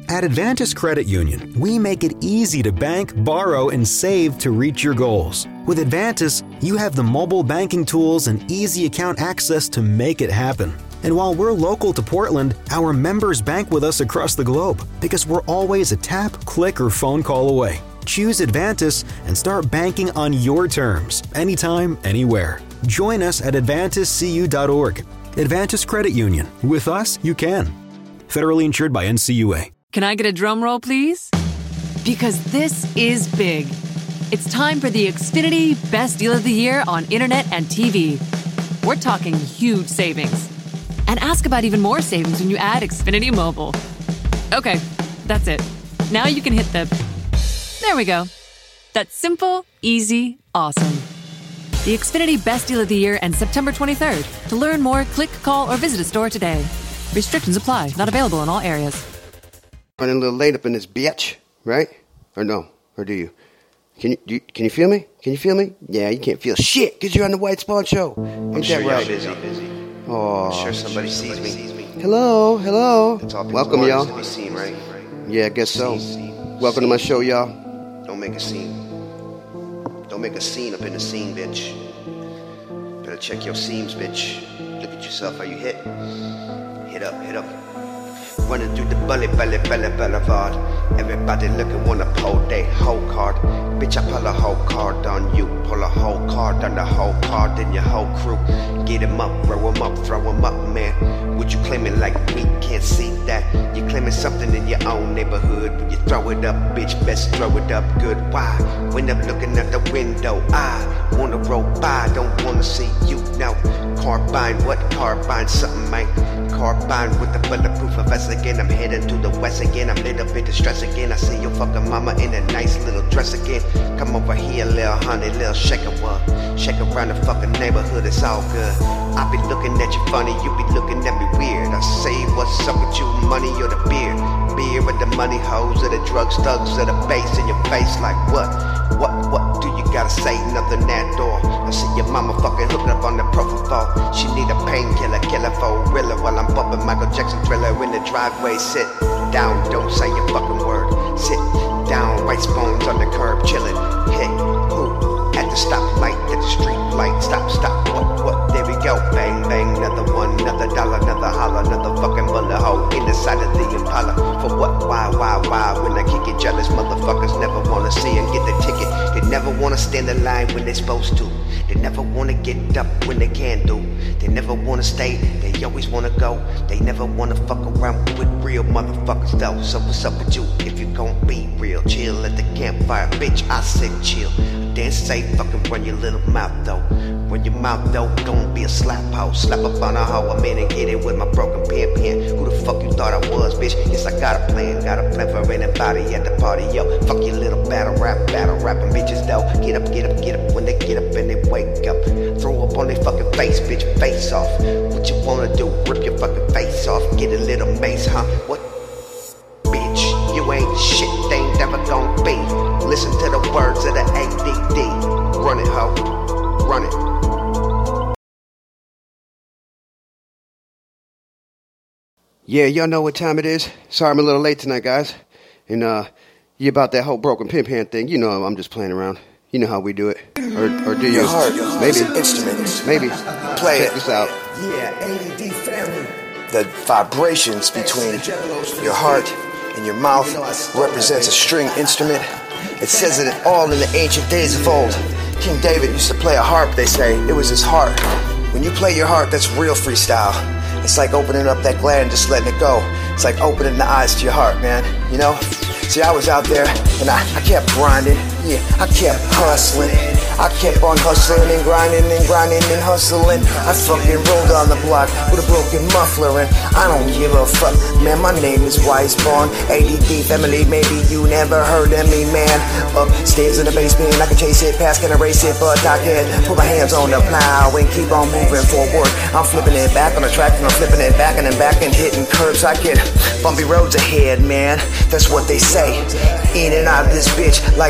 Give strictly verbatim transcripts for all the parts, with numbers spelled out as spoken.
At Advantis Credit Union, we make it easy to bank, borrow, and save to reach your goals. With Advantis, you have the mobile banking tools and easy account access to make it happen. And while we're local to Portland, our members bank with us across the globe because we're always a tap, click, or phone call away. Choose Advantis and start banking on your terms, anytime, anywhere. Join us at advantis c u dot org. Advantis Credit Union. With us, you can. Federally insured by N C U A. Can I get a drum roll, please? Because this is big. It's time for the Xfinity Best Deal of the Year on Internet and T V. We're talking huge savings. And ask about even more savings when you add Xfinity Mobile. Okay, that's it. Now you can hit the... There we go. That's simple, easy, awesome. The Xfinity Best Deal of the Year ends September twenty-third. To learn more, click, call, or visit a store today. Restrictions apply. Not available in all areas. Running a little late up in this bitch, right? Or no? Or do you? Can you, do you can you feel me? Can you feel me? Yeah, you can't feel shit because you're on the White Spawn Show. I'm Ain't sure that right? y'all busy, busy. Oh, I'm sure somebody sees me. Hello, hello. It's all Welcome, y'all. to be seen, right? Yeah, I guess so. Scene, Welcome scene. to my show, y'all. Don't make a scene. Don't make a scene up in the scene, bitch. Better check your seams, bitch. Look at yourself. Are you hit? Hit up, hit up. Running through the bully, bully, bully, boulevard. Everybody looking, wanna pull they whole card. Bitch, I pull a whole card on you. Pull a whole card on the whole card, then your whole crew. Get him up, throw him up, throw him up, man. What you claiming like we can't see that? You claiming something in your own neighborhood. When you throw it up, bitch, best throw it up good. Why? When I'm looking at the window, I wanna roll by, don't wanna see you now. Carbine, what carbine? Something, man. Carbine with the bulletproof vest again. I'm heading to the west again. I'm a little bit distressed again. I see your fucking mama in a nice little dress again. Come over here, little honey, little shaker one. Shake around the fucking neighborhood, it's all good. I be looking at you funny, you be looking at me weird. I say, what's up with you, money or the beer? Beer or the money hoes or the drugs, thugs or the bass in your face, like what? What, what do you gotta say? Nothing at all. I see your mama fucking hooking up on the propofol. She need a painkiller, killer for a real while I'm bumping Michael Jackson Thriller in the driveway. Sit down, don't say a fucking word. Sit down, White Spoons on the curb, chillin'. Hey, who? At the stoplight, at the street light. Stop, stop, what, what? There we go. Bang, bang, another one, another dollar, another holler, another fucking bullet hole in the side of the Impala. For what? Why, why, why? When I kick it, jealous motherfuckers never wanna see and get the ticket. They never wanna stand in line when they're supposed to. They never wanna get up when they can do. They never wanna stay, they always wanna go. They never wanna fuck around with real motherfuckers though. So what's up with you if you gon' be real? Chill at the campfire, bitch, I said chill. Then say fucking run your little mouth though. Run your mouth though, don't be a slap hoe. Slap up on a hoe, I'm in and get it with my broken pen pen. Who the fuck you thought I was, bitch? Yes, I got a plan, got a plan for anybody at the party, yo. Fuck your little battle rap, battle rapping bitches though. Get up, get up, get up when they get up and they wake up. Throw up on their fucking face, bitch, face off. What you wanna do? Rip your fucking face off. Get a little mace, huh? What? Bitch, you ain't shit, they ain't never gon' be. Listen to the words of the A D D. Run it, ho. Run it. Yeah, y'all know what time it is. Sorry I'm a little late tonight, guys. And, uh, you about that whole broken pimp hand thing. You know I'm just playing around. You know how we do it. Or, or do you? Your heart, your heart Maybe. is an instrument. Maybe. Play Check it. this out. Yeah, A D D family. The vibrations between your heart and your mouth represents a string instrument. It says it all in the ancient days of old. King David used to play a harp, they say. It was his heart. When you play your heart, that's real freestyle. It's like opening up that gland and just letting it go. It's like opening the eyes to your heart, man. You know? See, I was out there and I, I kept grinding. Yeah, I kept hustling. I kept on hustling and grinding and grinding and hustling. I fucking rolled on the block with a broken muffler and I don't give a fuck. Man, my name is White Spawn. A D D family, maybe you never heard of me, man. Upstairs in the basement, I can chase it, pass, can erase it, but I can put my hands on the plow and keep on moving forward. I'm flipping it back on the track and I'm flipping it back and then back and hitting curbs. I get bumpy roads ahead, man. That's what they say. In and out of this bitch, like what's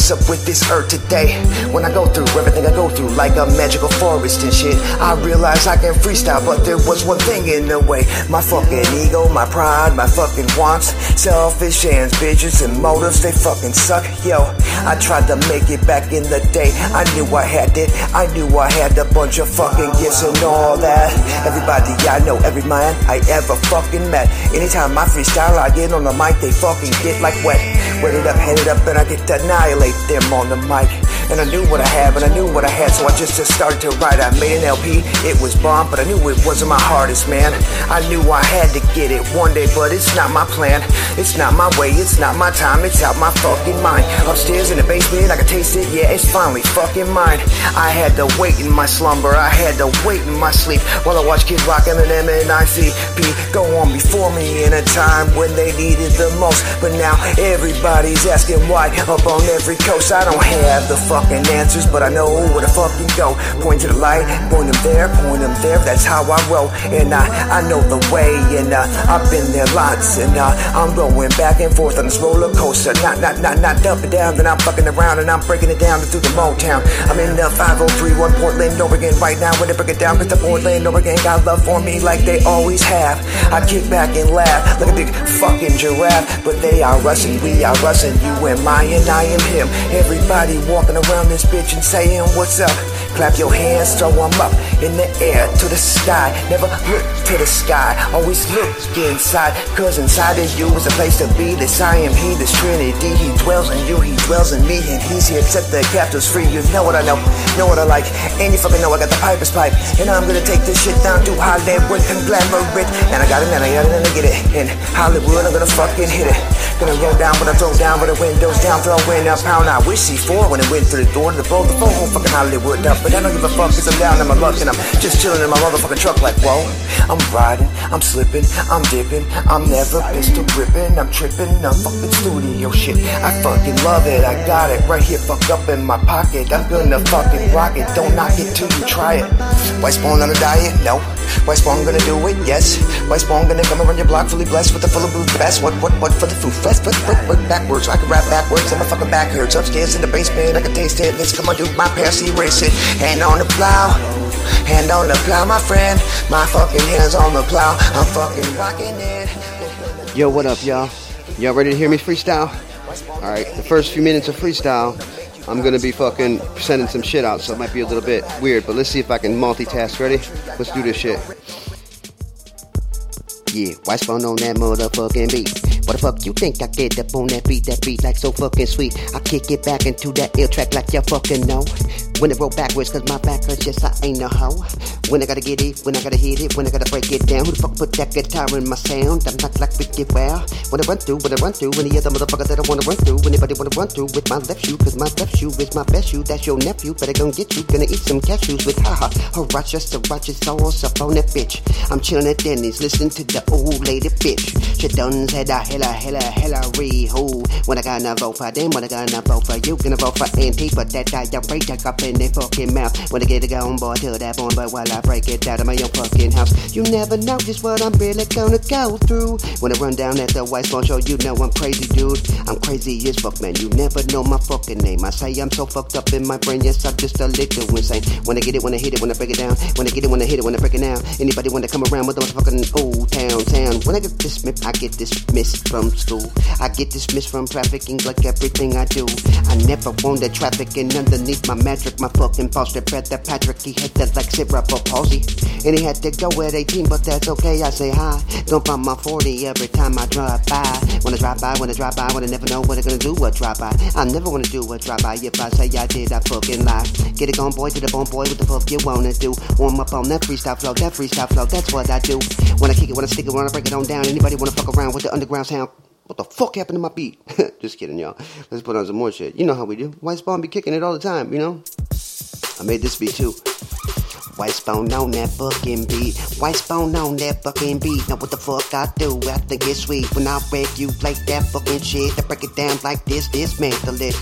what's up with this earth today. When I go through everything I go through like a magical forest and shit, I realize I can freestyle, but there was one thing in the way. My fucking ego, my pride, my fucking wants, selfish ambitions and motives, they fucking suck. Yo, I tried to make it back in the day. I knew I had it, I knew I had a bunch of fucking gifts and all that. Everybody I know, every man I ever fucking met, anytime I freestyle I get on the mic, they fucking get like wet. Wet it up, head it up, and I get to annihilate them on the mic. And I knew what I had, but I knew what I had, so I just, just started to write. I made an L P, it was bomb, but I knew it wasn't my hardest, man. I knew I had to get it one day, but it's not my plan. It's not my way, it's not my time, it's out my fucking mind. Upstairs in the basement, I can taste it, yeah, it's finally fucking mine. I had to wait in my slumber, I had to wait in my sleep, while I watch Kid Rock, Eminem, and I C P go on before me in a time when they needed the most. But now everybody's asking why, up on every coast. I don't have the fucking answers, but I know where to fucking go. Point to the light, point them there, point them there, that's how I roll. And I, I know the way, and uh, I've been there lots, and uh, I'm going back and forth on this roller coaster. Not, not, not, not up and down, then I'm fucking around, and I'm breaking it down through the Motown. I'm in the five oh three one Portland, Oregon right now. When they break it down, cause the Portland, Oregon got love for me like they always have. I kick back and laugh like a big fucking giraffe, but they are us and we are us, and you am I and I am him. Everybody walking around this bitch and saying what's up. Clap your hands, throw them up in the air to the sky. Never look to the sky, always look inside, cause inside of you is a place to be. This I am he, this Trinity. He dwells in you, he dwells in me, and he's here to set the captives free. You know what I know, know what I like, and you fucking know I got the piper's pipe. And I'm gonna take this shit down to Hollywood and glamour it. And I got it, and I got it, and I get it. In Hollywood, I'm gonna fucking hit it. Gonna roll down, but I throw down, but the windows down, throwing a pound. I wish C four when it went through the door to the blow the whole fucking Hollywood up. But I don't give a fuck, cause I'm down in my luck, and I'm just chilling in my motherfucking truck like, whoa. I'm riding, I'm slipping, I'm dipping, I'm never pistol gripping, I'm tripping, I'm fucking studio shit. I fucking love it, I got it right here, fucked up in my pocket. I'm gonna fucking rock it, don't knock it till you try it. White Spawn on a diet? No. White Spawn gonna do it? Yes. White Spawn gonna come around your block fully blessed with a full of blue vest. What, what, what for the food fest? What, what, what, backwards? I can rap backwards and my fucking back hurts. Upstairs in the basement, I can taste it. Let's come on, do my pass, erase it. Hand on the plow, hand on the plow, my friend. My fucking hands on the plow, I'm fucking rocking it. Yo, what up, y'all? Y'all ready to hear me freestyle? Alright, the first few minutes of freestyle, I'm gonna be fucking sending some shit out, so it might be a little bit weird, but let's see if I can multitask. Ready? Let's do this shit. Yeah, White Spawn on that motherfucking beat. What the fuck you think I get up on that beat? That beat like so fucking sweet. I kick it back into that ill track like you fucking know. When it roll backwards, cause my back hurts, yes, I ain't no hoe. When I gotta get it, when I gotta hit it, when I gotta break it down. Who the fuck put that guitar in my sound? I'm not like Ricky Well. When I run through, when I run through, any other motherfucker that I wanna run through. Anybody wanna run through with my left shoe, cause my left shoe is my best shoe. That's your nephew, better gon' get you. Gonna eat some cashews with haha. Her Rochester, Rochester sauce up on that bitch. I'm chillin' at Denny's, listening to the old lady bitch. She done said a hella, hella, hella re-ho. When I gotta vote for them, when I gotta vote for you. Gonna vote for Auntie, but that diarrhea take up in their fucking mouth. When I get it on board, tell that boy, but while I break it out of my own fucking house. You never know just what I'm really gonna go through. When I run down at the White Spawn show, you know I'm crazy, dude. I'm crazy as fuck, man. You never know my fucking name. I say I'm so fucked up in my brain, yes, I'm just a little insane. When I get it, when I hit it, when I break it down. When I get it, when I hit it, when I break it down. Anybody wanna come around with the motherfucking old town, town. When I get dismissed, I get dismissed from school. I get dismissed from trafficking like everything I do. I never wanted trafficking underneath my magic. My fucking boss, the brother Patrick, he had that like cerebral palsy. And he had to go at eighteen, but that's okay, I say hi. Don't find my forty every time I drive by. When I drive by, when I drive by, when I never know what I'm gonna do, what drive by. I never wanna do a drive by. If I say I did, I fucking lie. Get it gone, boy, to the bone, boy, what the fuck you wanna do? Warm up on that freestyle flow, that freestyle flow, that's what I do. When I kick it, when I stick it, when I break it on down. Anybody wanna fuck around with the underground sound? What the fuck happened to my beat? Just kidding, y'all. Let's put on some more shit. You know how we do. White Spawn be kicking it all the time, you know? I made this beat too. White Spawn on that fucking beat. White Spawn on that fucking beat. Now what the fuck I do? I think it's sweet when I regulate that fucking shit. I break it down like this, dismantle it.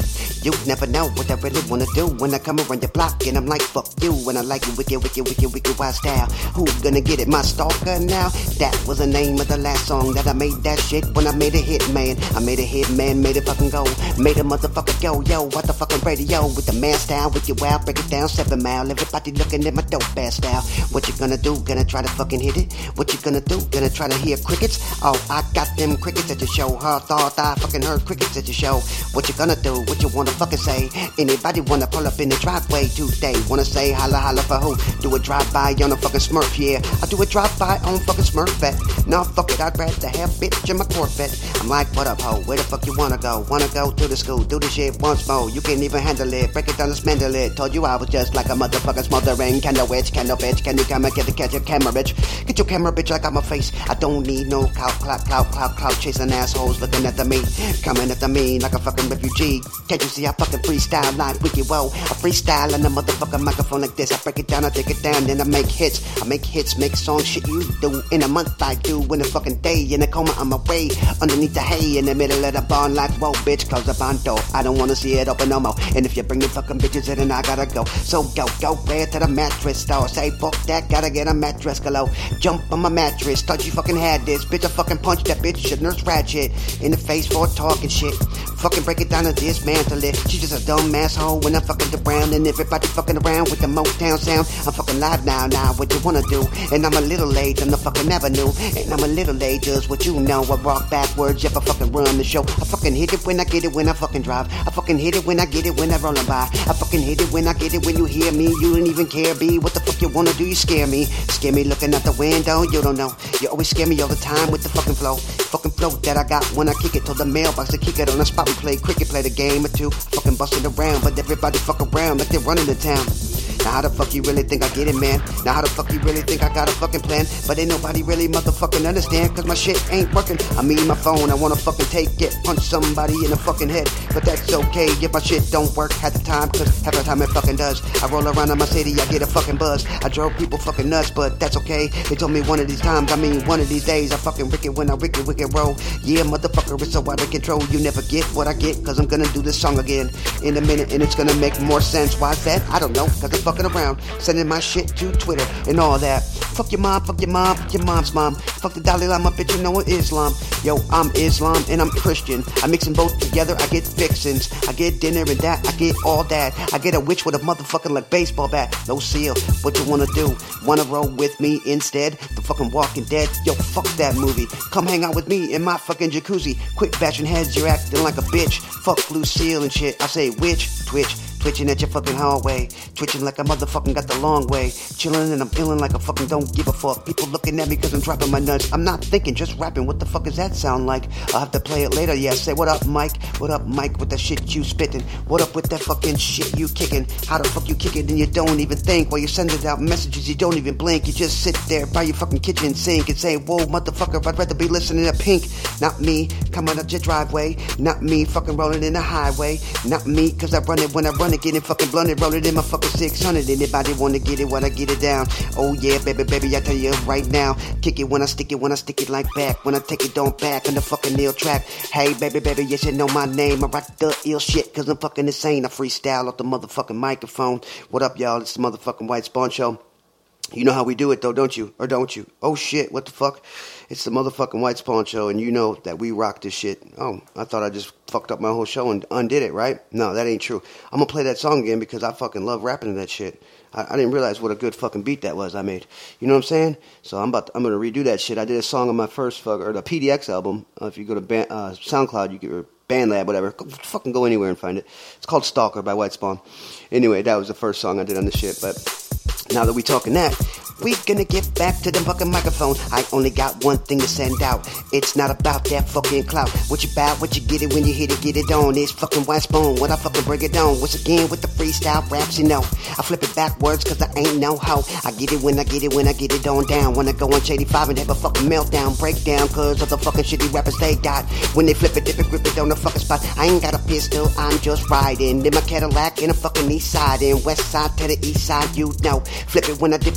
You never know what I really wanna do when I come around your block and I'm like, fuck you. When I like it, wicked, wicked, wicked, wicked wild style. Who gonna get it? My stalker now? That was the name of the last song that I made that shit when I made a hit, man. I made a hit, man, made it fucking go. Made a motherfucker go, yo, what the fucking radio with the man style, with your wow, break it down, seven mile. Everybody looking at my dope ass style. What you gonna do? Gonna try to fucking hit it? What you gonna do? Gonna try to hear crickets? Oh, I got them crickets at your show. Her thought I fucking heard crickets at your show. What you gonna do? What you wanna fucking say? Anybody wanna pull up in the driveway today? Wanna say holla holla for who? Do a drive-by on a fucking Smurf, yeah. I do a drive-by on fucking Smurfette. No, fuck it, I'd rather have bitch in my Corvette. I'm like, what up, ho? Where the fuck you wanna go? Wanna go to the school? Do the shit once more. You can't even handle it. Break it down and spindle it. Told you I was just like a motherfucking smothering candle witch, candle bitch. Can you come and get the catch your camera, bitch? Get your camera, bitch, I got my face. I don't need no clout, clout, clout, clout, clout, chasing assholes looking after me. Coming after me like a fucking refugee. Can't you see I fucking freestyle like Wiki Whoa? I freestyle on the motherfucking microphone like this. I break it down, I take it down, then I make hits. I make hits, make songs, shit you do. In a month I do, in a fucking day. In a coma I'm away, underneath the hay. In the middle of the barn like, whoa bitch, close the barn door. I don't wanna see it open no more. And if you bring the fucking bitches in, then I gotta go. So go, go red to the mattress store. Say fuck that, gotta get a mattress galore. Jump on my mattress, thought you fucking had this. Bitch, I fucking punch that bitch, shit nurse ratchet. In the face for talking shit. Fucking break it down and dismantle it. She just a dumb asshole when I'm fucking around. And everybody fucking around with the Motown sound. I'm fucking live now, now what you wanna do? And I'm a little late on the fucking avenue. And I'm a little late, just what you know. I walk backwards, if I fucking run the show. I fucking hit it when I get it, when I fucking drive. I fucking hit it when I get it, when I rollin' by. I fucking hit it when I get it, when you hear me. You don't even care, B. What the fuck you wanna do? You scare me. Scare me looking out the window, you don't know. You always scare me all the time with the fucking flow. Fucking flow that I got when I kick it. Told the mailbox to kick it on the spot. We play cricket, play the game or two. Fucking busting around, but everybody fuck around like they're running the town. Now how the fuck you really think I get it, man? Now how the fuck you really think I got a fucking plan? But ain't nobody really motherfucking understand, cause my shit ain't working. I mean my phone, I wanna fucking take it, punch somebody in the fucking head. But that's okay if my shit don't work half the time, cause half the time it fucking does. I roll around in my city, I get a fucking buzz. I drove people fucking nuts, but that's okay. They told me one of these times, I mean one of these days, I fucking wicked when I wicked, wicked roll. Yeah, motherfucker, it's so out of control. You never get what I get, cause I'm gonna do this song again in a minute, and it's gonna make more sense. Why's that? I don't know, cause I'm fucking around, sending my shit to Twitter and all that. Fuck your mom, fuck your mom, fuck your mom's mom. Fuck the Dalai Lama, bitch, you know what Islam. Yo, I'm Islam and I'm Christian. I mix them both together, I get fixins. I get dinner and that, I get all that. I get a witch with a motherfucking like baseball bat. No seal, what you wanna do? Wanna roll with me instead? The fucking Walking Dead? Yo, fuck that movie. Come hang out with me in my fucking jacuzzi. Quit bashing heads, you're acting like a bitch. Fuck Lucille and shit. I say witch, twitch. Twitching at your fucking hallway. Twitching like I motherfucking got the long way. Chilling and I'm feeling like a fucking don't give a fuck. People looking at me cause I'm dropping my nuts. I'm not thinking, just rapping. What the fuck does that sound like? I'll have to play it later. Yeah, say what up, Mike? What up, Mike, with the shit you spitting? What up with that fucking shit you kicking? How the fuck you kick it and you don't even think? While you're sending out messages, you don't even blink. You just sit there by your fucking kitchen sink and say, whoa, motherfucker, I'd rather be listening to Pink. Not me, coming up your driveway. Not me, fucking rolling in the highway. Not me, cause I run it when I run it, getting fucking blunted, roll it in my fucking six hundred. Anybody wanna get it when I get it down? Oh yeah, baby, baby, I tell you right now. Kick it when I stick it, when I stick it like back. When I take it, don't back on the fucking ill track. Hey, baby, baby, yes, you know my name. I rock the ill shit, cause I'm fucking insane. I freestyle off the motherfucking microphone. What up, y'all? It's the motherfucking White Spawn Show. You know how we do it, though, don't you? Or don't you? Oh, shit, what the fuck? It's the motherfucking White Spawn Show, and you know that we rock this shit. Oh, I thought I just fucked up my whole show and undid it, right? No, that ain't true. I'm gonna play that song again because I fucking love rapping to that shit. I, I didn't realize what a good fucking beat that was I made. You know what I'm saying? So I'm about to, I'm gonna redo that shit. I did a song on my first fuck, or the P D X album. Uh, if you go to band, uh, SoundCloud, you get your BandLab, whatever. Go, fucking go anywhere and find it. It's called Stalker by White Spawn. Anyway, that was the first song I did on the shit, but now that we talking that, we gonna get back to the fucking microphone. I only got one thing to send out. It's not about that fucking clout. What you bout, what you get it when you hit it, get it on. It's fucking White Spawn, what I fucking break it down. Once again with the freestyle raps, you know. I flip it backwards cause I ain't no hoe. I get it when I get it, when I get it on down. When I go on Shady five and have a fucking meltdown, breakdown cause of the fucking shitty rappers they got. When they flip it, dip it, grip it on the fucking spot. I ain't got a pistol, I'm just riding in my Cadillac in a fucking east side. And west side to the east side, you know. Flip it when I dip it just like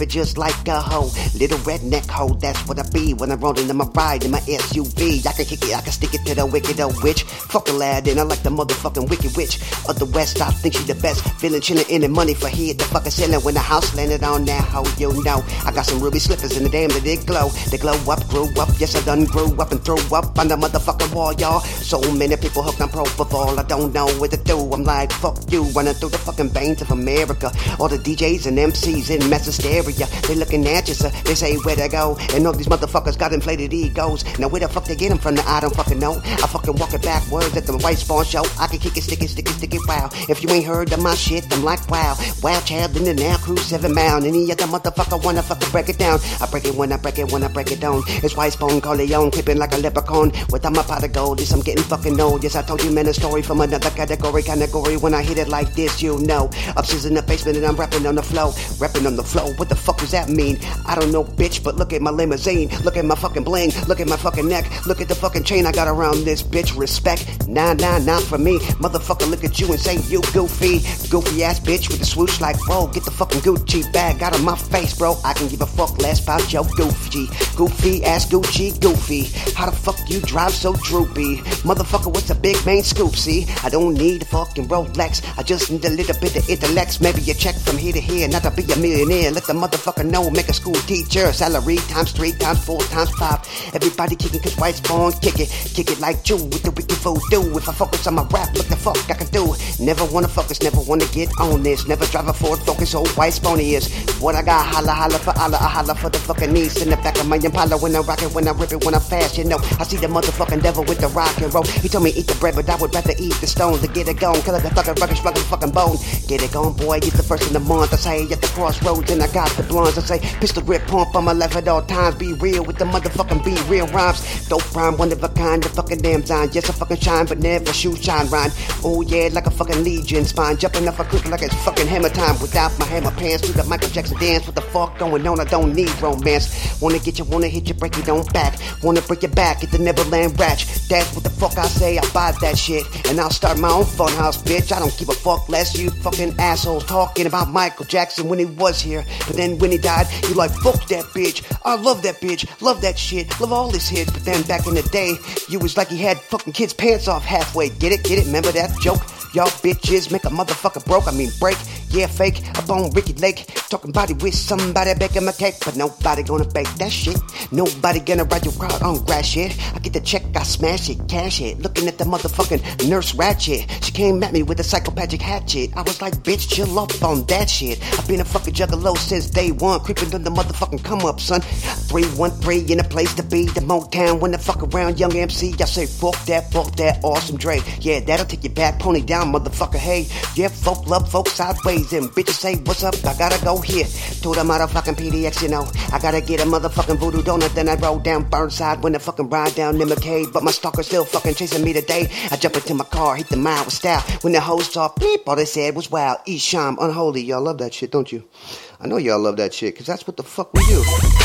like a hoe. Little redneck hoe, that's what I be when I'm rolling in my ride in my S U V. I can kick it, I can stick it to the wicked old witch. Fuck a lad, and I like the motherfucking wicked witch of the West. I think she the best. Feeling chillin' in the money for here, the fucking ceiling. When the house landed on that hoe, you know. I got some ruby slippers in the damn that they glow. They glow up, grew up, yes I done grew up and threw up on the motherfucking wall, y'all. So many people hooked on propofol, I don't know what to do. I'm like, fuck you, running through the fucking veins of America. All the D Js and M Cs in mass hysteria. They looking at you, sir. They say where to go. And all these motherfuckers got inflated egos. Now where the fuck they get them from? I don't fucking know. I fucking walk it backwards at the White Spawn show. I can kick it, stick it, stick it, stick it, wow. If you ain't heard of my shit, I'm like, wow. Wild child in the now cruise seven mile. Any other motherfucker wanna fucking break it down. I break it when I break it when I break it down. It's White Spawn, Corleone, clipping like a leprechaun. Without my pot of gold, yes, I'm getting fucking old. Yes, I told you, man, a story from another category, category. When I hit it like this, you know. Upstairs in the basement and I'm rapping on the flow. Rapping on the flow, what the fuck does that mean? I don't know, bitch, but look at my limousine. Look at my fucking bling. Look at my fucking neck. Look at the fucking chain I got around this bitch. Respect, nah, nah, not for me. Motherfucker, look at you and say you goofy. Goofy ass bitch with the swoosh like, whoa, get the fucking Gucci bag out of my face, bro. I can give a fuck less about your goofy. Goofy ass Gucci goofy. How the fuck you drive so droopy? Motherfucker, what's a big main scoop, see? I don't need a fucking Rolex. I just need a little bit of intellect. Maybe a check from here to here, not to be a millionaire. Let the motherfucker know, make a school teacher. Salary times three, times four, times five. Everybody kicking cause White Spawn kick it. Kick it like Jew with the wicked voodoo. If I focus on my rap, look the fuck I can do. Never wanna focus, never wanna get on this. Never drive a Ford Focus, old White Spawn is. What I got, holla, holla for Allah, I holla for the fucking knees. In the back of my Impala when I rock it, when I rip it, when I fast, you know. I see the motherfucking devil with the rock and roll. He told me eat the bread, but I would rather eat the stone to get it gone. Cause I got fucking rugged, struggling fucking bone. Get it gone, boy, get the first in the month. I say at the crossroads and I got the blondes. I say pistol grip pump on my left at all times. Be real with the motherfucking be real rhymes. Dope rhyme, one of a kind, the fucking damn sign. Yes, I fucking shine, but never shoe shine rhyme. Oh yeah, like a fucking legion spine. Jumping off a cliff like it's fucking hammer time. Without my hammer pants, do the Michael Jackson dance. What the fuck going on? I don't need romance. Wanna get you, wanna hit you, break you, don't back. Wanna break your back at the Neverland Ratch. That's what the fuck I say, I buy that shit. And I'll start my own fun house, bitch. I don't give a fuck less you fucking assholes talking about Michael Jackson when he was here. But then when he died, you like, fuck that bitch. I love that bitch, love that shit, love all his hits. But then back in the day, you was like he had fucking kids' pants off halfway. Get it, get it, remember that joke? Y'all bitches make a motherfucker broke, I mean break. Yeah, fake, up on Ricky Lake. Talking body with somebody baking my cake. But nobody gonna bake that shit. Nobody gonna ride your crowd on grass shit. I get the check, I smash it, cash it. Looking at the motherfucking nurse ratchet. She came at me with a psychopathic hatchet. I was like, bitch, chill up on that shit. I've been a fucking juggalo since day one. Creeping on the motherfucking come up, son. three one three in a place to be. The Motown when the fuck around young M C. I say, fuck that, fuck that, awesome Dre. Yeah, that'll take you back, pony down, motherfucker, hey. Yeah, folk love folk sideways. And bitches say, what's up? I gotta go here to the motherfucking P D X, you know. I gotta get a motherfucking voodoo donut. Then I roll down Burnside when I fucking ride down the McCade. But my stalker still fucking chasing me today. I jump into my car, hit the mile with style. When the hoes saw beep, all they said was wow. Isham, unholy. Y'all love that shit, don't you? I know y'all love that shit, cause that's what the fuck we do.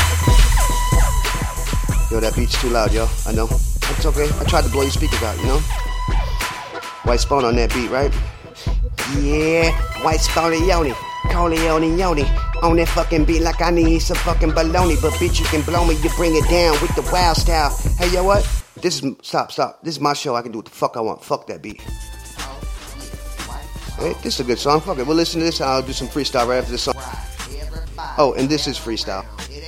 Yo, that beat's too loud, yo. I know. It's okay. I tried to blow your speakers out, you know. White Spawn on that beat, right? Yeah, White Spawn and Yoni, Corleone Yoni. On that fucking beat like I need some fucking baloney. But bitch, you can blow me, you bring it down with the wild style. Hey, yo, what? This is, stop, stop. This is my show, I can do what the fuck I want. Fuck that beat. Hey, this is a good song, fuck it. We'll listen to this and I'll do some freestyle right after this song. Oh, and this is freestyle.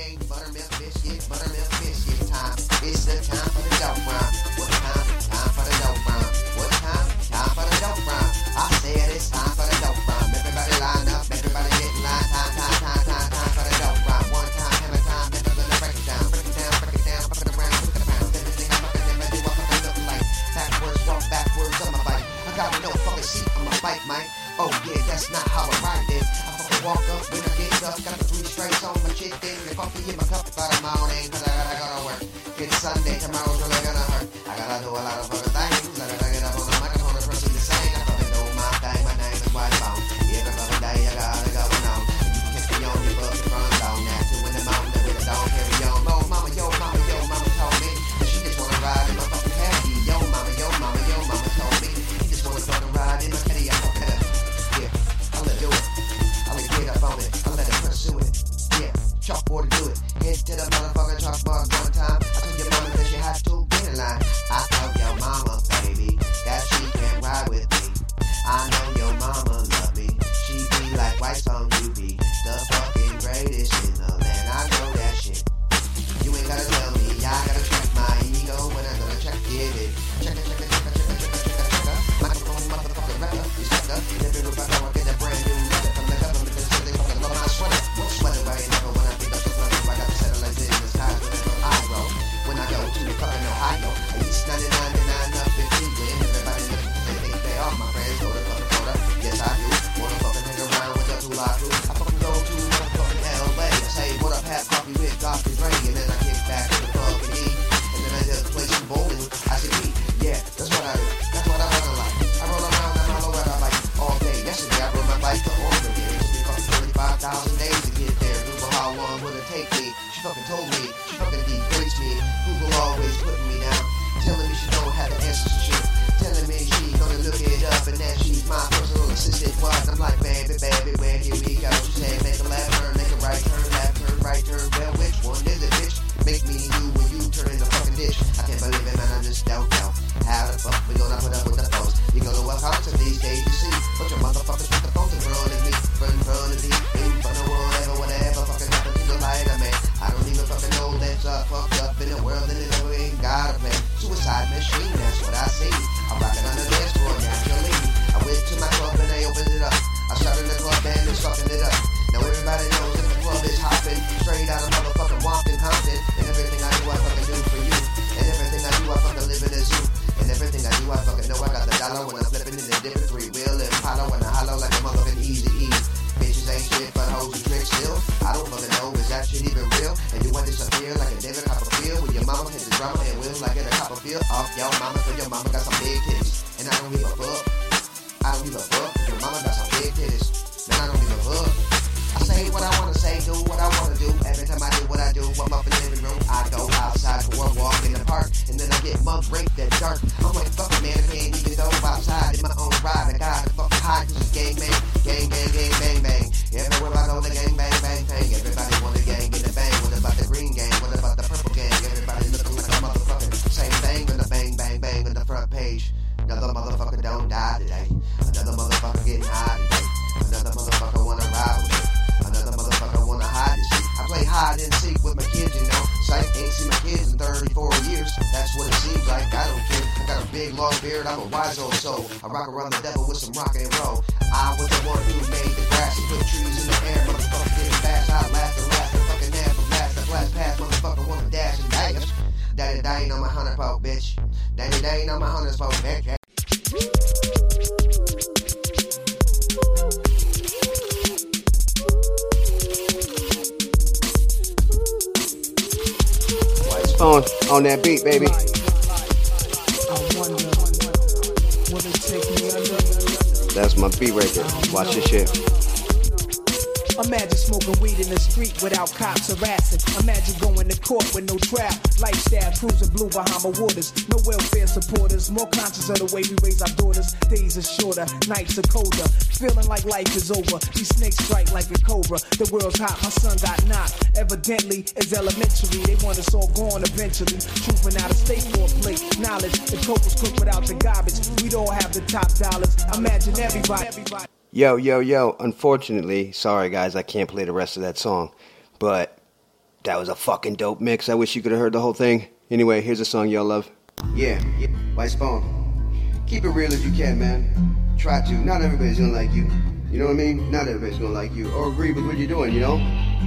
Oh yeah, that's not how I ride this. I fucking walk up when I get up, got the three stripes on my shit, then the coffee in my cup by the morning, cause I gotta go to work. It's Sunday, tomorrow's really gonna hurt. I gotta do a lot of other things. I gotta get up on the microphone and proceed to sing. I fucking do my thing, my name is White Spawn. Every fucking day I gotta go on. And you can catch me on your bucket front on that. Two in the mountain with a dog carry on. Oh mama, yo, mama, yo, mama told me she just wanna ride in my fucking caddy. Yo mama, yo, mama, yo, mama told me she just wanna fucking ride in my caddy. I fucking her. Yeah, I let her do it. I let her get up on it. I let her pursue it. Yeah, chalkboard fucking told me. She fucking degrades me. Google always putting me down. Telling me she don't have the answers to shit. Telling me she gonna look it up and that she's my personal assistant. What? I'm like, baby, baby, where here we go? She said, make a left turn, make a right turn, left turn, right turn. Well, which one is it, bitch? Make me you when you turn in the fucking ditch. I can't believe it, man, I just don't know. How the fuck we gonna put up with the foes? You gonna walk out to these days, you see. But your motherfuckers with the phones in front of me. Front in front of me. In front of whatever, whatever fucking happened to the lighter, man. I don't even fucking know that's uh, fucked up in the world and it never ain't gotta play. Suicide machine, that's what I see. I rock it on the dance floor naturally. I went to my club and I opened it up. I started the club band and fucking it up. Now everybody knows that the club is hopping. Straight out of motherfucking Walking Compton. And everything I do, I fucking do for you. And everything I do, I fucking live in a zoo. And everything I do, I fucking know I got the dollar when I'm flipping in the different three wheel and hollow when I hollow like a motherfucking easy E. Bitches ain't shit but hoes and tricks still. I don't fucking know, is that shit even real? And you want to disappear like a David Copperfield with your mama hits the drama and wheels like in a Copperfield. Off your mama, cause your mama got some big titties. And I don't give a fuck. I don't give a fuck, cause your mama got some big titties. Man, I don't give a fuck. I say what I wanna say, do what I wanna do. Every time I do what I do, I'm up in the living room. I go outside for a walk in the park, and then I get mug raped at dark. I'm like, fuck it, man, I can't even go outside in my own ride. I gotta fucking hide, cause it's gang bang, gang bang, gang bang bang. Everywhere I go, the gang bang bang bang. Everybody want the gang in the bang. What about the green gang? What about the purple gang? Everybody looking like a motherfucker. Same thing on the bang bang bang on the front page. Another motherfucker don't die today. Another motherfucker getting high today. Another motherfucker wanna ride with me. Another motherfucker wanna hide and seek. I play hide and seek with my kids, you know. Psych, ain't seen my kids in thirty-four years. That's what it seems like. I don't care. I got a big long beard. I'm a wise old soul. I rock around the devil with some rock and roll. I was the one who made the grass and put trees in the air. Motherfucker getting fast. I last and last. The fucking air from last. The glass pass. Motherfucker wanna dash and dash. Daddy, that ain't on my hunter poke, bitch. Daddy, that ain't on my hunter's poke, bitch. On, on that beat, baby. That's my beat right there. Watch this shit. Imagine smoking weed in the street without cops harassing. Imagine going to court with no trial. Lifestyle cruising blue Bahama waters. No welfare supporters. More conscious of the way we raise our daughters. Days are shorter, nights are colder. Feeling like life is over. These snakes strike like a cobra. The world's hot, my son got knocked. Evidently, it's elementary. They want us all gone eventually. Trooping out of state for a plate. Knowledge, the coke was cooked without the garbage. We'd all have the top dollars. Imagine everybody. everybody. Yo, yo, yo, unfortunately, sorry guys, I can't play the rest of that song, but that was a fucking dope mix. I wish you could have heard the whole thing. Anyway, here's a song y'all love. Yeah, yeah, White Spawn. Keep it real if you can, man. Try to. Not everybody's gonna like you. You know what I mean? Not everybody's gonna like you or agree with what you're doing, you know?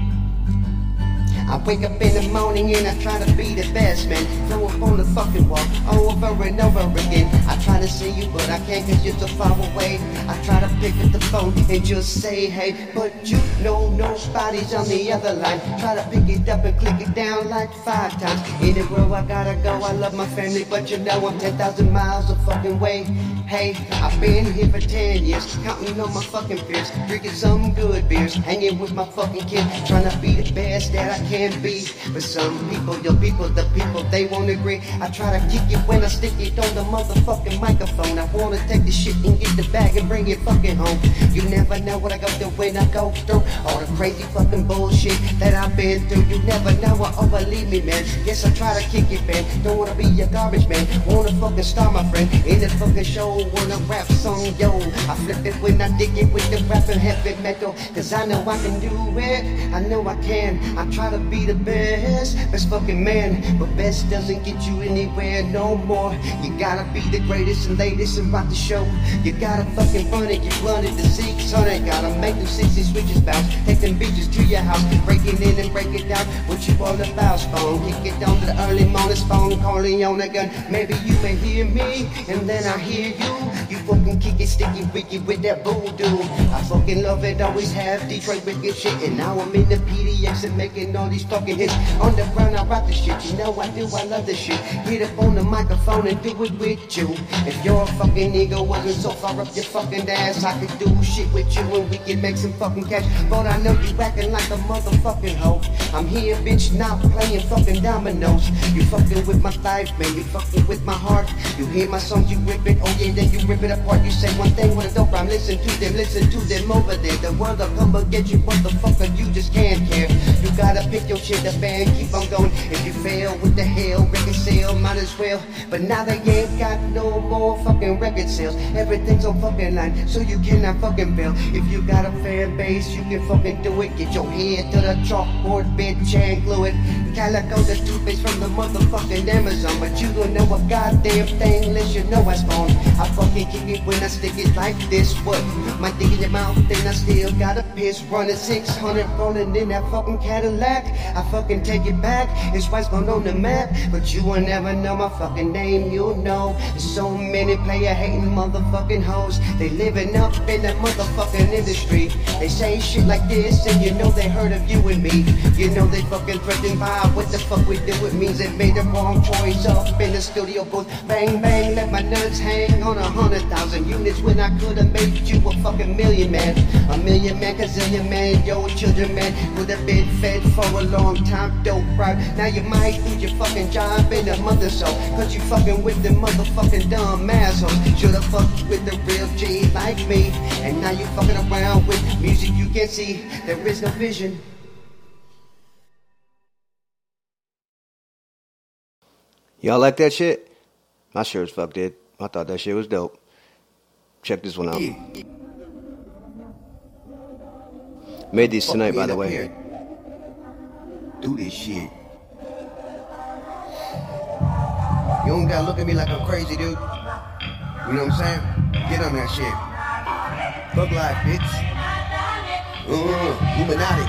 I wake up in the morning and I try to be the best, man. Throw up on the fucking wall over and over again. I try to see you, but I can't cause you're so far away. I try to pick up the phone and just say hey, but you know nobody's on the other line. Try to pick it up and click it down like five times. Anywhere I gotta go, I love my family, but you know I'm ten thousand miles a fucking way. Hey, I've been here for ten years, counting on my fucking fears, drinking some good beers, hanging with my fucking kids, trying to be the best that I can be. But some people, your people, the people, they won't agree. I try to kick it when I stick it on the motherfucking microphone. I wanna take the shit and get the bag and bring it fucking home. You never know what I go through when I go through all the crazy fucking bullshit that I've been through. You never know what oh believe me, man. Yes, I try to kick it, man. Don't wanna be a garbage man. Wanna fucking star, my friend, in the fucking show. Wanna rap song, yo. I flip it when I dig it with the rap and heavy metal. Cause I know I can do it. I know I can. I try to be the best, best fucking man. But best doesn't get you anywhere no more. You gotta be the greatest and latest and rock the show. You gotta fucking run it, you run it to six hundred. Gotta make them sixty switches bounce. Take them bitches to your house. Break it in and break it down. What you all about, Spawn? Kick it down to the early morning, Spawn calling on a gun. Maybe you may hear me and then I hear you. You fucking kick it sticky wicky with that voodoo. I fucking love it, always have Detroit wicked shit. And now I'm in the P D X and making all these fucking hits. Underground, I rock the shit, you know I do, I love the shit. Get up on the microphone and do it with you. If your fucking nigga wasn't so far up your fucking ass, I could do shit with you and we can make some fucking cash. But I know you acting like a motherfucking hoe. I'm here, bitch, not playing fucking dominoes. You fucking with my life, man, you fucking with my heart. You hear my songs, you rip it, oh yeah, then you rip it apart. You say one thing with a dope rhyme, listen to them, listen to them over there. The world will come against you, motherfucker, you just can't care. You gotta pick your shit up and keep on going. If you fail, what the hell, record sale, might as well. But now they ain't got no more fucking record sales. Everything's on fucking line, so you cannot fucking fail. If you got a fan base, you can fucking do it. Get your head to the chalkboard, bitch, and glue it. Calico, the toothpaste from the motherfucking Amazon. But you don't know a goddamn thing unless you know I spawn. I fucking kick it when I stick it like this. What? My dick in your mouth, then I still got a piss. Running six hundred, rolling in that fucking Cadillac. I fucking take it back, it's what's going on the map. But you will never know my fucking name, you'll know. There's so many player hating motherfucking hoes. They living up in that motherfucking industry. They say shit like this and you know they heard of you and me. You know they fucking threatened by what the fuck we do. It means they made the wrong choice up in the studio booth. Bang bang, let my nuts hang on a hundred thousand units when I could've made you a fucking million man. A million man, gazillion man, yo children man. Would have been fed for a long time, dope right. Now you might lose your fucking job in a month or so, cause you fucking with the motherfucking dumb assholes. Should've fucked with the real G like me. And now you fucking around with music you can't see. There is no vision. Y'all like that shit? I sure as fuck did. I thought that shit was dope. Check this one out. Yeah. Made these Fuck tonight, me by the up way. here. Do this shit. You don't gotta look at me like I'm crazy, dude. You know what I'm saying? Get on that shit. Fuck life, bitch. Uh, Illuminati.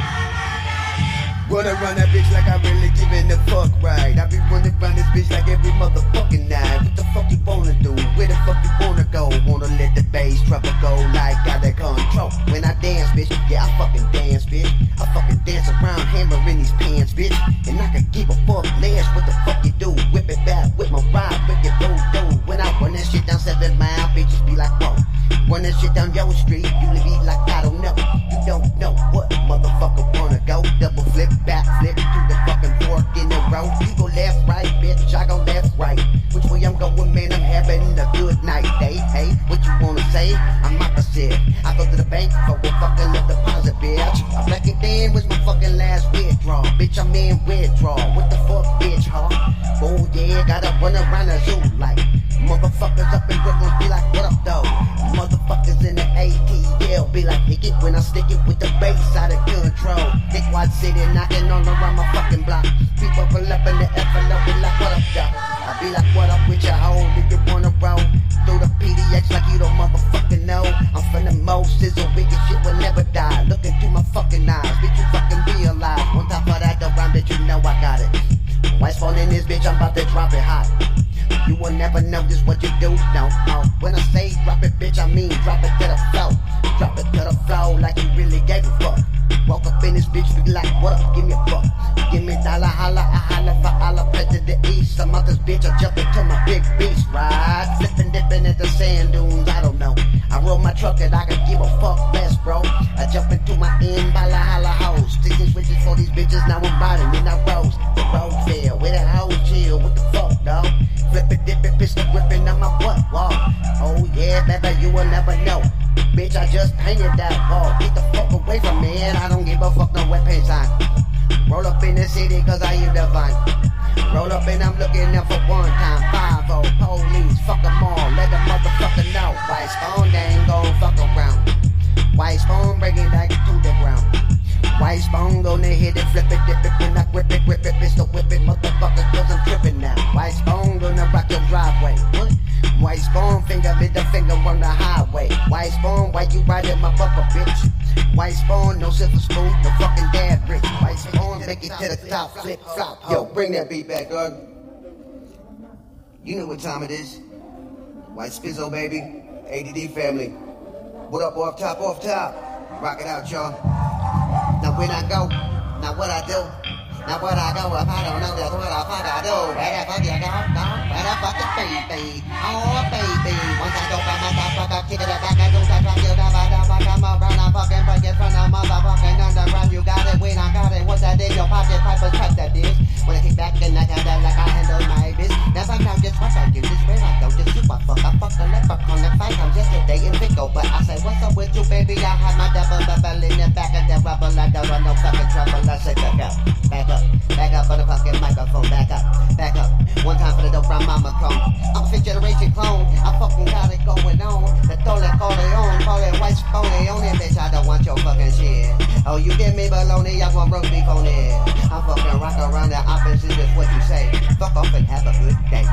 Wanna run that bitch like I really giving the fuck right. I be running around this bitch like every motherfucking night. What the fuck you wanna do? Where the fuck you wanna go? Wanna let the bass trouble go like got that control. When I dance, bitch, yeah, I fucking dance, bitch. I fucking dance around hammering these pants, bitch. And I can give a fuck less what the fuck you do. Whip it back with my ride, whip it do, do. When I run that shit down seven mile, bitches be like, whoa. Run that shit down your street, you be like, I don't know. You don't know what motherfucker wanna go. Double flip, back flip, to the fucking fork in the road. You go left, right, bitch, I go left, right. Which way I'm going, man, I'm having a good night, hey, hey. What you wanna say? I'm opposite. I go to the bank for a fucking little deposit, bitch. I black it in was my fucking last withdrawal. Bitch, I'm in withdrawal. What the fuck, bitch, huh? Oh yeah, gotta run around the zoo like motherfuckers up in Brooklyn be like, what up though? Motherfuckers in the A T L be like, hit it when I stick it with the bass out of control. Dick White City knocking on around my fucking block. People pull up in the F L O be like, what up though? I be like, what up with your hoe? Do you wanna roll through the P D X like you don't motherfucking know? I'm from the most sizzle, wicked shit will never die. Look into my fucking eyes, bitch, you fucking realize. On top of that, the rhyme, bitch, you know I got it. White's falling in this bitch, I'm about to drop it hot. You will never know just what you do, no, no. When I say drop it, bitch, I mean drop it to the flow. Drop it to the flow like you really gave a fuck. Walk up in this bitch, be like, what up, give me a fuck. Give me dollar, holla, I holla for holla, pet to the east. Some other bitch, I jump into my big beast, right? Flipping, dipping at the sand dunes, I don't know. I roll my truck and I can give a fuck less, bro. I jump into my in, bala, holla, hoes. Sticking switches for these bitches, now I'm riding in I rose. The road fail, where the hoes chill, what the fuck, dog? Flippin', dippin', pistol whippin' on my butt wall. Oh yeah, baby, you will never know. Bitch, I just painted that wall. Get the fuck away from me and I don't give a fuck no wet paint sign. Roll up in the city cause I am divine. Roll up and I'm looking up for one time. five oh, police, fuck them all. Let the motherfucker know. White Spawn, they ain't gon' fuck around. White Spawn, bring it back to the ground. White Spawn, gonna hit it, flip it, dip it, when I whip it, grip it, pistol whip it, motherfucker, cause I'm tripping now. White Spawn, gonna rock your driveway. What? White Spawn, finger with the finger on the highway. White Spawn, why you riding my bumper, bitch? White Spawn, no silver spoon, no fucking dad brick. White Spawn, make it to the top, flip, flop. Yo, bring that beat back, dog. You know what time it is. White Spizzo, baby. A D D family. What up, off top, off top? Rock it out, y'all. Now when I go, now what I do? Now what I go, if I don't know, that's what I fuck I do. Where the fuck you go, go? Where the fuck is baby? Oh, baby. Once I go by my motherfucker, kick it back, I do that, I do that, I do that, I'm around, I fucking break it from the motherfucking underground. You got it, when I got it, what's that in your pocket, pipe, cut that bitch. When I kick back and I got that like I handle my bitch. Never know just what I do, just where I go, just you what fuck. I fuck a leprechaun, if I come yesterday in Vico. But I say, what's up with you, baby? I have my double bubble in the back of the rubber, like there was no fucking trouble. I say, back up, back up, back up for the fucking microphone, back up, back up. One time for the dope from Mama Cone. I'm a fifth generation clone, I fucking got it going on. The Tole Corleone, call it white spony on it, bitch. I don't want your fucking shit. Oh, you give me baloney, I want roast beef on it. I'm fucking rock around the opposite is what you say. Fuck off and have a good day.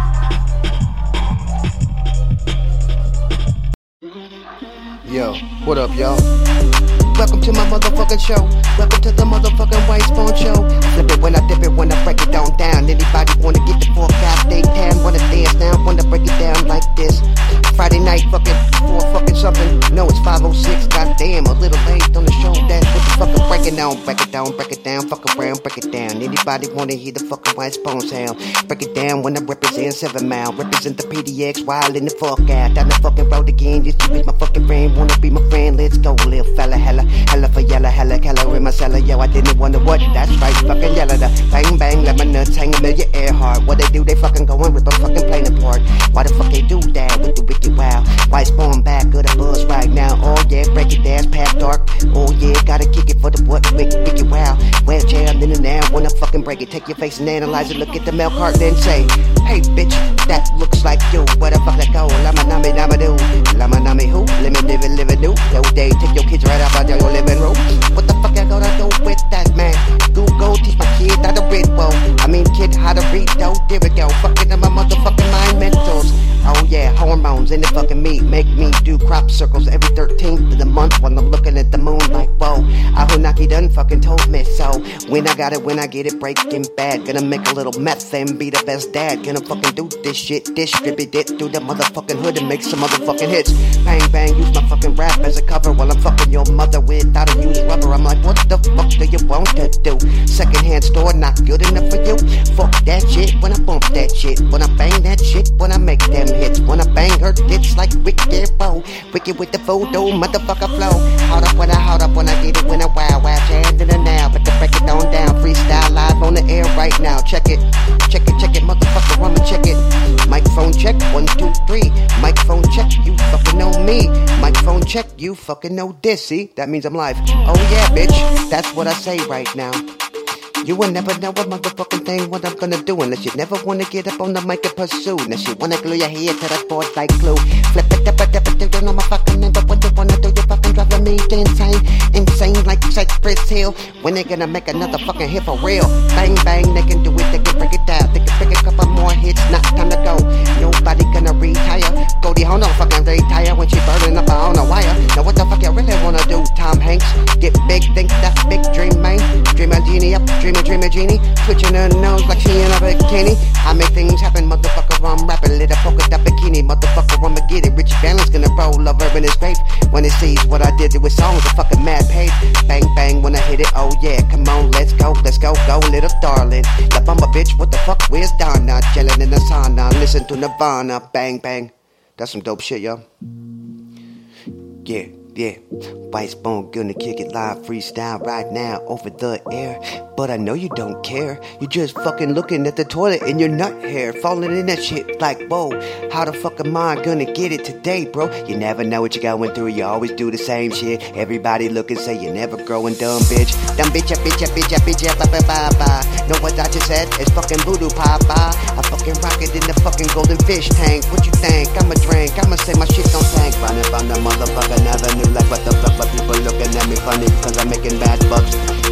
Yo, what up, y'all? Welcome to my motherfucking show. Welcome to the motherfucking White Spawn Show. Flip it when I dip it, when I break it down, down. Anybody wanna get the fuck out, they can. Wanna dance now, wanna break it down like this. Friday night, fucking four fucking something. No, it's five oh six, goddamn, a little late on the show. That's what the fucking break it down, break it down, break it down, fuck around, break it down. Anybody wanna hear the fucking White Spawn sound? Break it down when I represent seven mile. Represent the P D X, wild in the fuck out. Down the fucking road again, just to with my fucking brain. Wanna be my friend, let's go, little fella, hella. Hella for yellow, hella, hella in my cellar, yo, I didn't wonder what, that's right, fucking yellow, the bang, bang, let my nuts hang a million air hard. What they do, they fucking go and rip a fucking plane apart. Why the fuck they do that with the wicked wow? White Spawn back of the buzz right now, oh yeah, break it down, past dark, oh yeah, gotta kick it for the what, wicked, wicked wow. Well, jam, then and now, wanna fucking break it, take your face and analyze it, look at the milk carton and say, hey bitch, that looks like you, where the fuck that go, lama nami nami do, lama nami who, let me live it, live it new, yo day, take your kids right out of your living room. What the fuck I gonna do with that, man? Google teach my kid how to read, whoa. I mean kid how to read, though. There we go, fucking up my motherfucking mind mentals. Oh yeah, hormones in the fucking meat make me do crop circles every thirteenth of the month when I'm looking at the moon like, whoa. Ahunaki done fucking told me so. When I got it, when I get it, breaking bad. Gonna make a little meth and be the best dad. Gonna fucking do this shit, distribute it through the motherfucking hood and make some motherfucking hits. Bang bang, use my fucking rap as a cover while I'm fucking your mother without a used rubber. I'm like, what the fuck do you want to do? Secondhand store not good enough for you? Fuck that shit when I bump that shit. When I bang that shit, when I make them hits. When I bang her tits like wicked bro. Wicked with the voodoo motherfucker flow. Hold up when I hold up when I get it when I wow wow. Jam in the now, but to break it on down. Freestyle live on the air right now. Check it, check it, check it, motherfucker, I'ma check it. Microphone check, one, two, three. Microphone check, you fucking know me. Microphone check, you fucking know this. See, that means I'm live. Oh yeah, bitch, that's what I say right now. You will never know a motherfucking thing what I'm gonna do unless you never wanna get up on the mic and pursue. Unless you wanna glue your head to that board like glue. Flip it, dip it, dip it, you don't know my fucking name, but what you wanna do, you fucking driving me insane. Insane like Cypress Hill. When they gonna make another fucking hit for real? Bang, bang, they can do it, they can break it down. They can break a couple more hits, not time to go. Nobody gonna retire. Cody Ho don't fucking retire when she burning up on a wire. Now what the fuck you really wanna do, Tom Hanks? Get big, think that's big dream, man. Dream a genie up, dream a dream a genie. Twitching her nose like she in a bikini. I make things happen, motherfucker, I'm rapping. Little polka dot bikini, motherfucker, I'ma get it. Richie Valens gonna roll over in his grave when he sees what I did with songs. A fucking mad page. Bang, bang, when I hit it, oh yeah. Come on, let's go, let's go, go, little darling. La Bamba bitch, what the fuck, where's Donna? Chillin' in the sauna, listen to Nirvana. Bang, bang. That's some dope shit, y'all. Yeah. Yeah, White Spawn gonna kick it live freestyle right now over the air. But I know you don't care. You're just fucking looking at the toilet in your nut hair, falling in that shit like, whoa. How the fuck am I gonna get it today, bro? You never know what you're going through. You always do the same shit. Everybody look and say you're never growing dumb, bitch. Dumb bitch, a bitch, a bitch, a bitch, a bye bye bye bye. Know what I just said? It's fucking voodoo pie bye. I fucking rock it in the fucking golden fish tank. What you think? I'ma drink. I'ma say my shit don't tank. Running from the motherfucker, never knew like what the fuck, but people looking at me funny because I'm making bad bucks.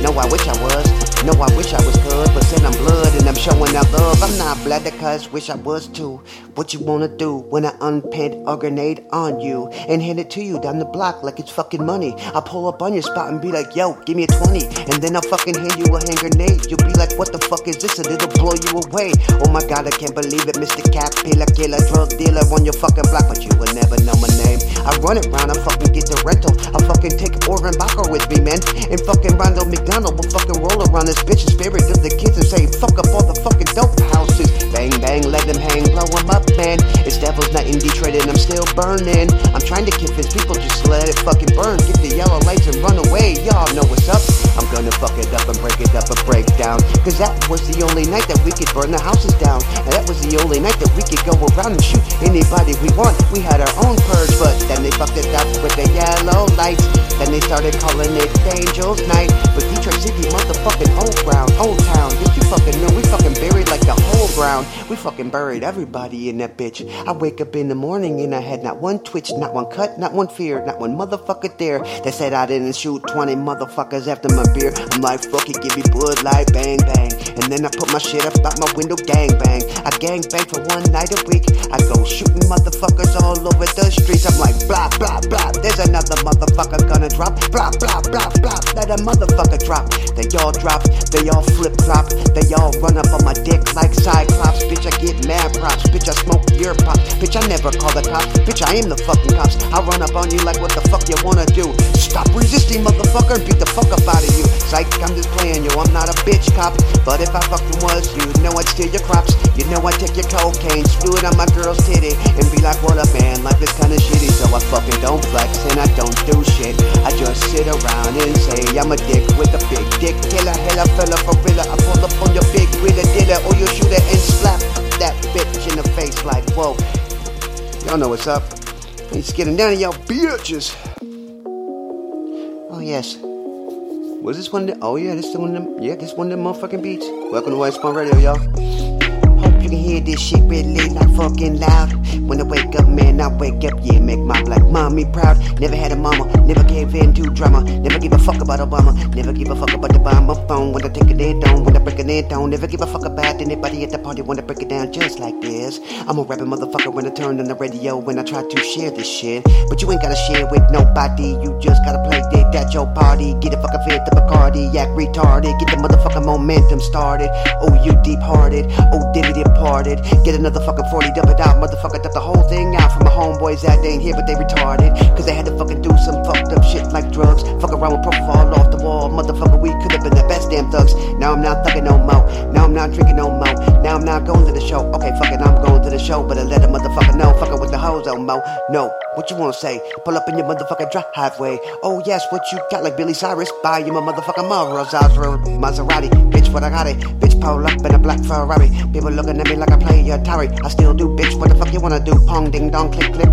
No, I wish I was. No, I wish I was good, but said I'm blood and I'm showing out love. I'm not blood because wish I was too. What you wanna do when I unpent a grenade on you and hand it to you down the block like it's fucking money? I pull up on your spot and be like, yo, give me a twenty, and then I'll fucking hand you a hand grenade. You'll be like, what the fuck is this? And it'll blow you away. Oh my god, I can't believe it, Mister Caterpillar, killer, drug dealer on your fucking block, but you will never know my name. I run it round, I fucking get the rental. I fucking take Orvin Bacher with me, man, and fucking Rondo McDonald will fucking roll around this bitch in spirit of the kids and say, fuck up all the fucking dope houses. Bang, bang, let them hang, blow them up, man. It's Devil's Night in Detroit and I'm still burning. I'm trying to convince people just let it fucking burn. Get the yellow lights and run away, y'all know what's up. I'm gonna fuck it up and break it up and break down, cause that was the only night that we could burn the houses down. And that was the only night that we could go around and shoot anybody we want. We had our own purge, but then they fucked it up with the yellow lights. Then they started calling it Angel's Night. But Detroit City, motherfucking old ground, old town. Did you fucking know we fucking buried like the whole ground? We fucking buried everybody in that bitch. I wake up in the morning and I had not one twitch, not one cut, not one fear, not one motherfucker there that said I didn't shoot twenty motherfuckers after my beer. I'm like, fuck it, give me Bud Light, bang bang. And then I put my shit up out my window, gang bang. I gang bang for one night a week. I go shooting motherfuckers all over the streets. I'm like, blah blah blah. There's another motherfucker gonna drop. Blah blah blah blah. Let a motherfucker drop. They all drop. They all flip flop. They all run up on my dick like Cyclops. Bitch, I get mad props. Bitch, I smoke your pop. Bitch, I never call the cops. Bitch, I am the fucking cops. I run up on you like what the fuck you wanna do. Stop resisting, motherfucker, and beat the fuck up out of you. Psych, I'm just playing you. I'm not a bitch cop. But if I fucking was, you know I'd steal your crops. You know I'd take your cocaine, screw it on my girl's titty, and be like, what up, man? Life is kinda shitty, so I fucking don't flex and I don't do shit. I just sit around and say I'm a dick with a big dick. Killer, hella fella for real. I pull up on your big with a diller, or you shoot it and slap that bitch in the face like, whoa. Y'all know what's up. He's getting down to y'all bitches. Oh yes. Was this one of the, oh yeah, this is one of them, yeah, this one of them motherfucking beats. Welcome to White Spawn Radio, y'all. Hope you can hear this shit really like fucking loud. When I wake up, man, I wake up, yeah, make my black mommy proud. Never had a mama, never gave in to drama. Never give a fuck about Obama, never give a fuck about the bomb phone. When I take it in down, when I break it in down. Never give a fuck about anybody at the party when I break it down just like this. I'm a rapping motherfucker when I turn on the radio, when I try to share this shit. But you ain't gotta share with nobody, you just gotta play it at your party. Get a fucking fit, the Bacardi, act retarded. Get the motherfucking momentum started. Oh, you deep hearted, oh, did it departed. Get another fucking forty, dump it out, motherfucker. Dump the whole thing out from my homeboys that they ain't here, but they retarded. Cause they had to fucking do some fucked up shit like drugs. Fuck around with propofol off the wall, motherfucker. We could have been the best damn thugs. Now I'm not thugging no more. Now I'm not drinking no more. Now I'm not going to the show. Okay, fuck it, I'm going to the show, but I let a motherfucker know. Fucking with the hoes on mo. No, what you wanna say? Pull up in your motherfucking driveway. Oh yes, what you got like Billy Cyrus? Buy you my motherfucking Maserati. Bitch, what I got it. Bitch, pull up in a black Ferrari. People looking at me like I play Atari. I still do, bitch. What the fuck you wanna do? Pong, ding, dong, click, click.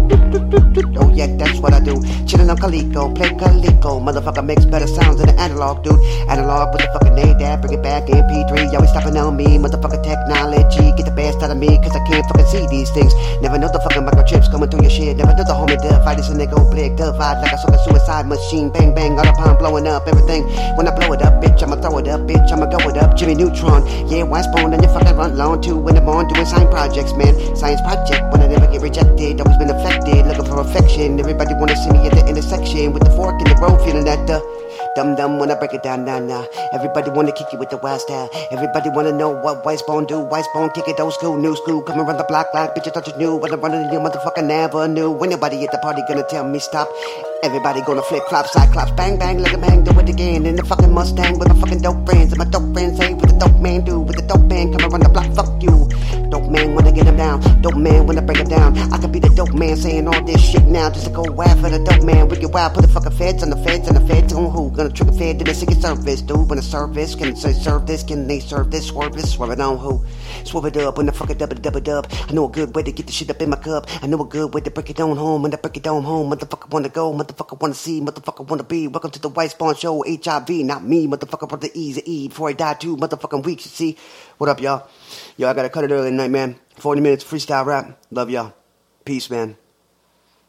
Oh yeah, that's what I do. Chillin' on Calico, play Calico. Motherfucker makes better sounds than an analog, dude. Analog with the fucking A D A B, bring it back M P three. Always stopping on me, motherfucker technology. Get the best out of me, cause I can't fucking see these things. Never know the fucking microchips coming through your shit. Never know the homie dividers and they go blick, divide like a fucking suicide machine. Bang, bang, all the palm blowing up everything. When I blow it up, bitch, I'ma throw it up, bitch, I'ma go it up. Jimmy Neutron, yeah, White Spawn, and you fucking run long too. When I'm on doing science projects, man. Science project, when I never get rejected. Always been affected, looking for affection. Everybody wanna see me at the intersection with the fork in the road, feeling that the dum dum when I break it down, nah nah. Everybody wanna kick you with the wild style. Everybody wanna know what White Spawn do. White Spawn kick it, old school, new school. Come around the block like bitches thought you knew. When I'm running your motherfucker never knew. When nobody at the party gonna tell me stop. Everybody gonna flip flop, cyclops, bang bang, let him hang, do it again. In the fucking Mustang with my fucking dope friends. And my dope friends say what the dope man do. With the dope man come around the block, fuck you. Dope man when I get him down. Dope man when I break him down. I could be the dope man saying all this shit now. Just to go wild for the dope man. Wicked wild, put the fucking feds on the feds and the feds on who? Gonna trigger fed to the Secret Service, dude. When the service, can they serve this? Can they serve this? Swerve this? Swerve it on who? Swerve it up when the fucking dub it dub it dub. I know a good way to get the shit up in my cup. I know a good way to break it on home. When I break it on home, motherfucker wanna go, motherfucker wanna see, motherfucker wanna be. Welcome to the White Spawn Show, H I V, not me, motherfucker, brother Easy E. Before I die too, motherfucking weeks, you see. What up, y'all? Yo, I gotta cut it early tonight, man. forty minutes freestyle rap. Love y'all. Peace, man.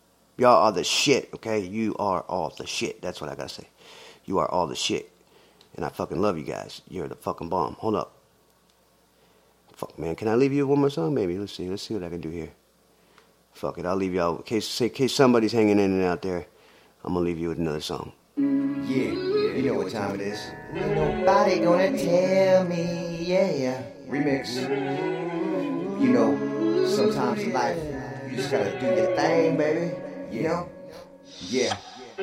Y'all are the shit, okay? You are all the shit. That's what I gotta say. You are all the shit. And I fucking love you guys. You're the fucking bomb. Hold up. Fuck, man. Can I leave you with one more song? Maybe. Let's see. Let's see what I can do here. Fuck it. I'll leave y'all. In case, in case somebody's hanging in and out there, I'm going to leave you with another song. Yeah, you know what time it is. Ain't nobody gonna tell me, yeah, yeah. Remix. You know, sometimes in life, you just gotta do your thing, baby. You know? Yeah.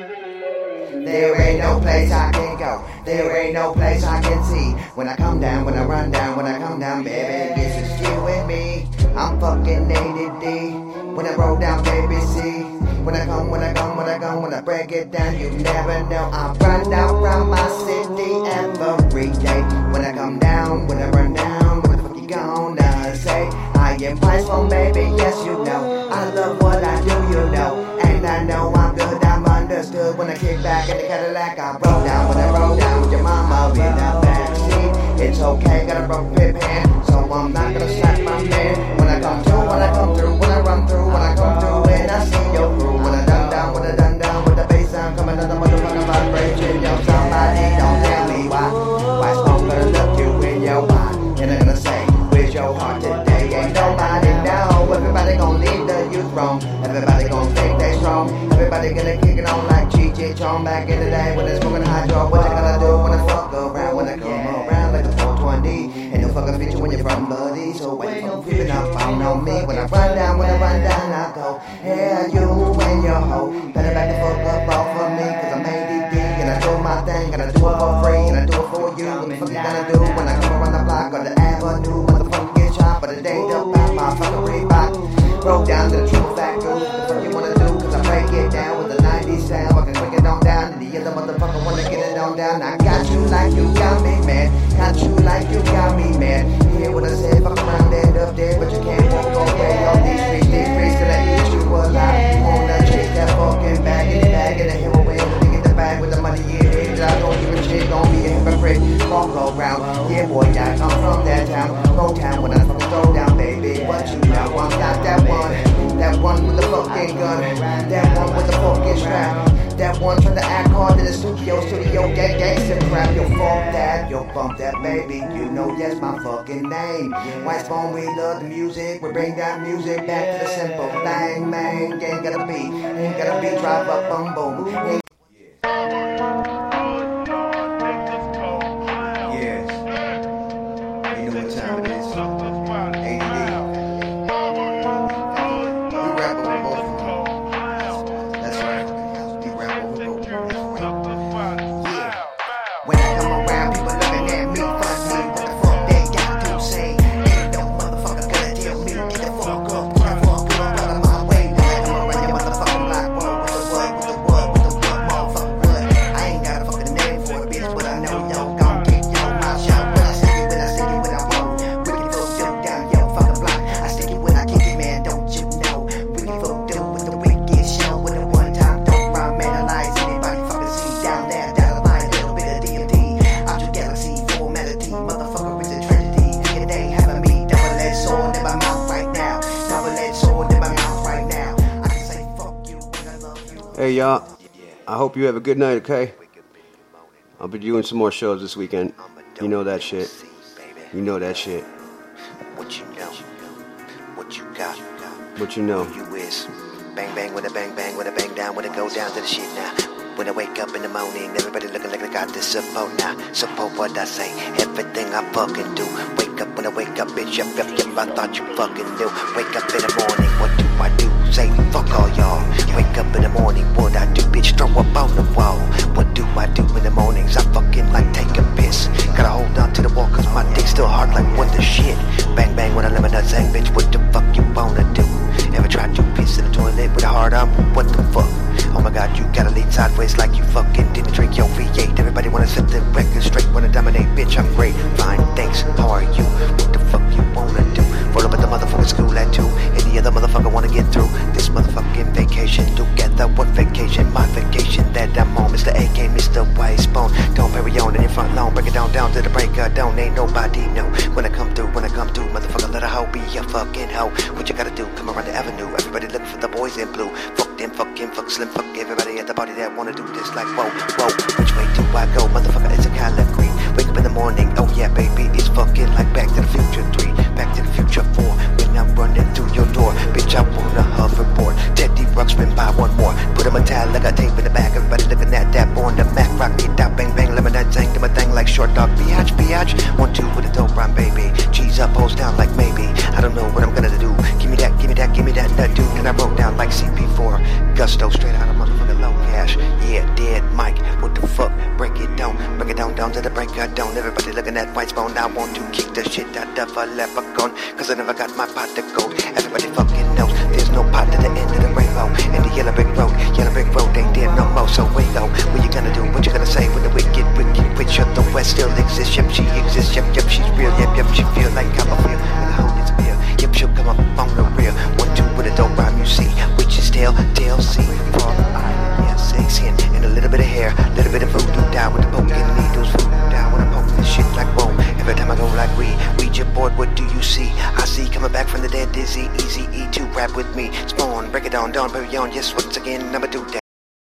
There ain't no place I can go. There ain't no place I can see. When I come down, when I run down, when I come down, baby, guess it's you and me. I'm fucking A D D. When I roll down, baby, see. When I come, when I come, when I come, when I break it down, you never know. I run down around my city every day. When I come down, when I run down, what the fuck you gonna say? I am prideful, baby, yes you know. I love what I do, you know. And I know I'm good, I'm understood. When I kick back in the Cadillac, I roll down. When I roll down with your mama in the backseat, it's okay, got a broke pip hand, so I'm not gonna slap my man. When I come through, when I come through, when I run through, when I come through, and I see your crew. When I done down, when I done down, with the bass sound coming out the motherfucking vibration. Yo, somebody don't tell me why. Why smoke gonna look you in your eye, and I'm gonna say, where's your heart today? Ain't nobody know. Everybody gonna leave the youth wrong. Everybody gonna think they strong. Everybody gonna kick it on like G G Chong back in the day when they smoking hydro. What they gonna do when I fuck around? When I come around like a four twenty. Ain't no fucking feature when you're from buddy. So wait no creeping up on on me. When I run down, when I run down, I go, yeah, you and your hoe. Better back the fuck up off of me, cause I'm A D D and I do my thing, and I do it for free, and I do it for you. What the fuck you gonna do when I come around the block or the avenue? Motherfucker get shot, but it ain't up by my fucking Reebok. Roll down to the true factory. What the fuck you wanna do? Cause I break it down with the nineties sound. I can bring it on down, and the other motherfucker wanna get it on down. I got you like you got me, man. Got you like you got me, man. Hear what I said? Fuck around, end up there, but you can't walk away on these streets. These streets till I eat you alive. Wanna chase that fucking bag in the bag and the heroin. When you get the bag with the money in it, I don't give a shit. Gon' be a hypocrite. Walk around, yeah, boy, I come from that town. Go town when I fucking throw down, baby. What you know? I'm not that one. That one with the fucking gun. That one with the fucking strap. That one trying to act hard in the studio, studio, gang, gangsta crap. Yo, fuck that, yo, bump that, baby. You know that's my fucking name. White Phone, we love the music. We bring that music back to the simple thing, man. Ain't gotta be, ain't gotta be drive up, boom, boom. Ain't Hey y'all, I hope you have a good night, okay? I'll be doing some more shows this weekend. You know that shit. You know that shit. What you know, what you got, What you know. who you is. Bang bang with a bang bang with a bang down when it go down to the shit now. When I wake up in the morning, everybody looking like I got this support now. Support what I say, everything I fucking do. Wake up when I wake up, bitch, yep, yep, yep, I thought you fucking knew. Wake up in the morning, what do I do? Say, fuck all y'all. Wake up in the morning, what I do, bitch, throw up on the wall. What do I do in the mornings? I fucking like take a piss. Gotta hold on to the wall cause my dick's still hard like what the shit. Bang bang when I lemon nut sang, bitch, what the fuck you wanna do? Ever tried to piss in the toilet with a hard arm? What the fuck? Oh my god, you gotta lean sideways like you fucking didn't drink your V eight. Everybody wanna set the record straight, wanna dominate, bitch, I'm great. Fine, thanks, how are you? What the fuck you wanna do? Roll up at the motherfucking school at two. Any other motherfucker wanna get through this motherfucking vacation together? What vacation? My vacation that I'm on. Mister A K, Mister White Spoon. Don't bury on in your front lawn. Break it down, down to the break of dawn. Ain't nobody know when I come through, when I come through. Motherfucker, let a hoe be a fucking hoe. What you gotta do? Come around the avenue. Everybody looking for the boys in blue. Fuck then fuck him, fuck Slim, fuck everybody at the party that wanna do this like whoa, whoa. Which way do I go? Motherfucker, it's a Cadillac green. Wake up in the morning, oh yeah, baby, it's fucking like Back to the Future three, Back to the Future four. When I'm running through your door, bitch, I want a hoverboard. Teddy Ruxpin, buy one more. Put a metallic tape in the back. Everybody looking at that on the Mac. Rock it out, bang bang, lemonade tank, do my thing like short dog. Biatch, biatch. One two with a dope rhyme, baby. Cheese up, pose down like maybe. I don't know what I'm gonna do. Give me that, give me that, give me that, that dude. And I wrote down like C P four. Gusto, straight out of motherfucking low cash. Yeah, dead Mike. What the fuck? Break it down, break it down, down to the break of dawn. Everybody looking at white spawn. I want to kick the shit out of a leprechaun, cause I never got my pot to gold. Everybody fucking knows there's no pot to the end of the rainbow. And the yellow brick road, yellow brick road ain't there no more. So we go. What you gonna do? What you gonna say when the wicked, wicked witch of the west still exists? Yep, she exists. Yep, yep, she's real. Yep, yep, she feel like Copperfield. And the whole is beer. Yep, she'll come up on the rear. One two with a dope rhyme you see. Witch's tail, tail C. For eye, yeah, six skin and a little bit of hair, little bit of voodoo down with the poking needles. Voodoo down when I'm poking this shit like whoa. Every time I go like we, read your board, what do you see? I see coming back from the dead, dizzy, easy, E two, rap with me. Spawn, break it down, down, baby, on. Yes, once again, number two.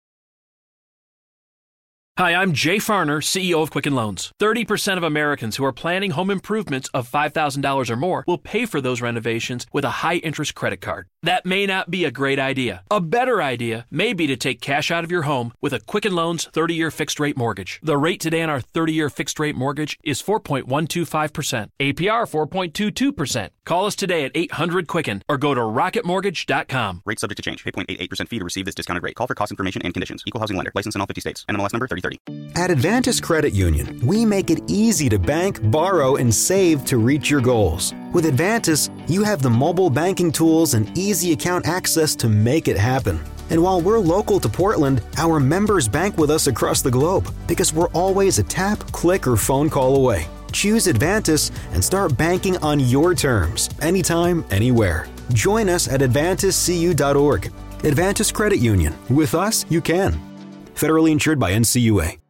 Hi, I'm Jay Farner, C E O of Quicken Loans. thirty percent of Americans who are planning home improvements of five thousand dollars or more will pay for those renovations with a high-interest credit card. That may not be a great idea. A better idea may be to take cash out of your home with a Quicken Loans thirty-year fixed-rate mortgage. The rate today on our thirty-year fixed-rate mortgage is four point one two five percent. A P R four point two two percent. Call us today at eight hundred Quicken or go to rocket mortgage dot com. Rate subject to change. eight point eight eight percent fee to receive this discounted rate. Call for cost information and conditions. Equal housing lender. License in all fifty states. N M L S number thirty thirty. At Advantis Credit Union, we make it easy to bank, borrow, and save to reach your goals. With Advantis, you have the mobile banking tools and easy account access to make it happen. And while we're local to Portland, our members bank with us across the globe because we're always a tap, click, or phone call away. Choose Advantis and start banking on your terms, anytime, anywhere. Join us at advantis c u dot org. Advantis Credit Union. With us, you can. Federally insured by N C U A.